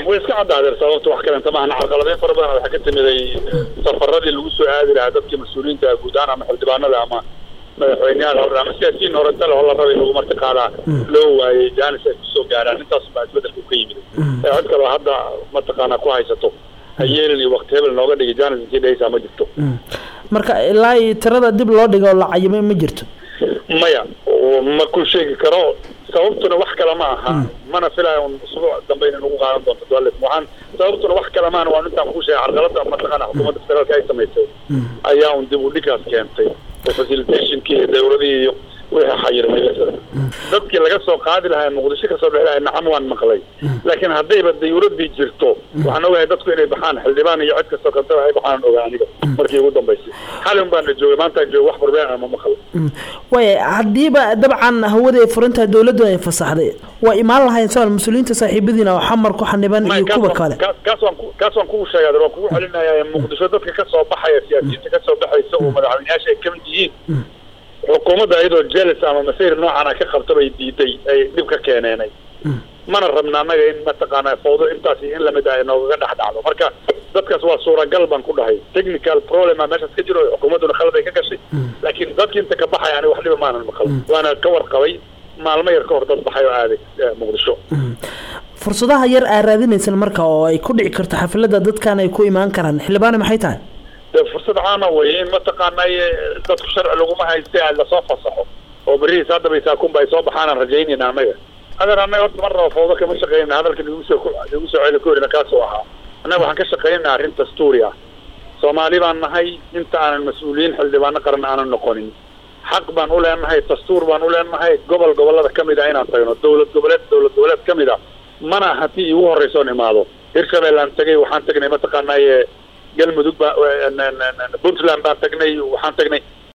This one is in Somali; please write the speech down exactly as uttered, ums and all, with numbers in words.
ويسكع هذا صوت وحكي أنت معنا عقلين فربنا وحكيت من السفرات اللي وصلوا هذه العدد كمسؤولين تجودان عم حلدبانا لما مدحوينيال هورا ama siyaasiyiin hore inta la rabay lagu martiqaadaa loo waayay jaanis ay soo gaaraan intaas baa isbeddelku ka yimid ee cod kale hadda mataqaana ku haysato hayeelin iyo waqti hebel nooga dhigay jaanis intii dhaysa ma jirto marka ilaa tirada dib loo dhigo la cayimay ma jirto maya ma ku sheegi karo sababtuna wax kala ma aha mana filaayo usbuuc dambe inuu ugu qaadan doonto dawlad waxaan sababtuna wax kala ma aha waa inta ku sheegay carqaladda mataqaana xukuumadda federaalka ay sameysay ayaa uu dib u dhigaas keentay facilitation kii dawladii wixii xayirmay dadkii laga soo qaadi lahaa muqdisho ka soo bixilaa nacam waan maqlay laakiin hadayba dawladii jirto waxaan ogahay dadku inay baxaan xildhibaan iyo cid ka soo qabta ay baxaan ogaa aniga markii ugu dambeysay xalin baan joogay maanta joog wax barbaan ama maqal way hadiiba dabcan hawada furinta dawladdu ay fasaxday waa imaan lahayn soo mas'uuliyiinta saaxiibadiina oo xamar ku xaniban iyo kuwa kale kaas waan kaas waan ku sheegay waa ku xalinayaa muqdisho dadka ka soo baxaya siyaasiyiinta ka soo baxaysa oo madaxweynayaasha ay kamid yihiin xukuumadda ayadoo jealous ama masiir noocan ka qabta bay diiday ay dib ka keeneenay mana rabna anaga in mataqaana fawdo intaas in la mid ah inooga dhaxdhacdo marka dadkaas waa suuragal baan ku dhahay technical problem meesha ka jiro xukuumaduna khalad ay ka gashay laakiin dadkii inta ka baxay ani wax dhiba maanan maqal waana ka warqabay maalmo yar ka hor dad baxay oo aaday muqdisho fursadaha yar ay raadinaysan marka oo ay ku dhici karto xafladda dadkan ay ku imaan karaan xilbaan maxay tahay فرصة عامة وين ما تقانا تدخل شرع لقومها هيستيع اللي صوفة صحو وبريس هذا بيساكون بيصوب حانا رجعيني نعمية هذا أنا قلت مرة وفوضك مش شقين هذا اللي يوسع على كوري نكاسوها أنا بحن كشقين عارين تستوريا صومالي بان هاي انت عن المسؤولين حل بان قرن عن النقونين حق بان أولا أن هاي تستور بان أولا أن هاي قبل قبل هذا كم إذا عينا طينا الدولة قبلت دولة قبلت كم إذا منا هتي يوه الرئيسوني ماذا إرشبه لان تقي وحان تقني ما تقانا قال مدوك بقى بنتلان بقى تقني وحان تقني